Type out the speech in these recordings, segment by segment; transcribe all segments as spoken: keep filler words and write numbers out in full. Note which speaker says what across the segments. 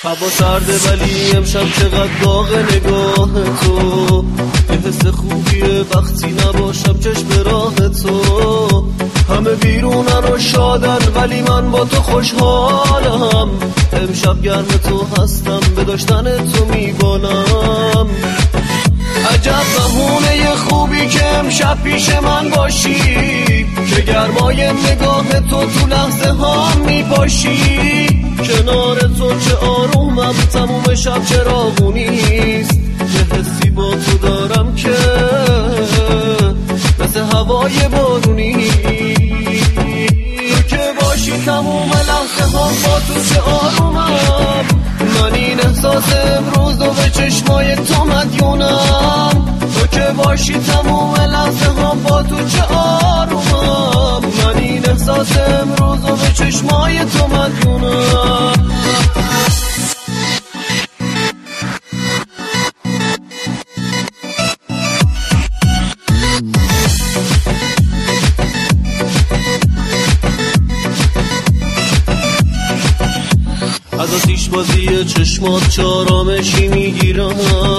Speaker 1: هوا سرده ولی امشب چقدر داغ نگاه تو، یه حس خوبیه وقتی نباشم چشم راه تو. همه بیرونن و شادن ولی من با تو خوشحالم، امشب گرم تو هستم به داشتن تو میبالم. عجب بهونه خوبی که امشب پیش من باشی، که گرمای نگاه تو تو لحظه ها میپاشی. کنار تو چه آرومم، تموم شب چراغونیست. یه حسی با تو دارم که مثل هوای بارونی. تو که باشی تموم لحظه ها با تو چه آرومم. من این احساس امروز و به چشمای تو مدیونم. تو که باشی تموم لحظه ها با تو چه آرومم. من این احساس امروز و به چشمای تو مدیونم. از آتیش بازی چشمات چارامشی میگیرم.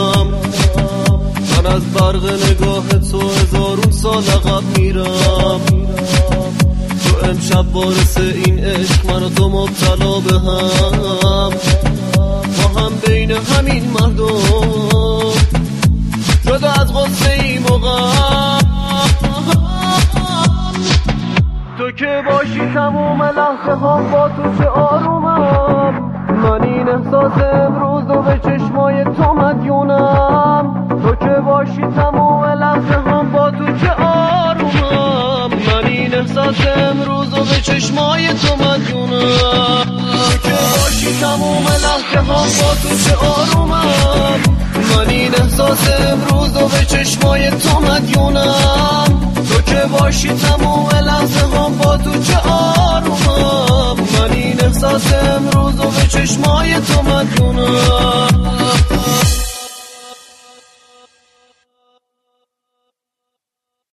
Speaker 1: من از برق نگاه تو هزارون سال عقب میرم. تو امشب وارث این عشق، من و تو مبتلا به هم. ما هم بین همین مردم جدا از غصه ایم و غم. تو که باشی تموم لحظه ها با تو چه آرومم. من این احساس امروز و به چشمای تو مدیونم. تو که باشی تموم لحظه ها با تو چه آرومم. من این احساس امروز و به چشمای تو مدیونم. تو که باشی تموم لحظه ها با تو چه آرومم. من این احساس امروز و به چشمای تو مدیونم. تو که باشی تموم لحظه ها با تو چه آرومم. من این احساس امروز و به چشمای تو مدیونم.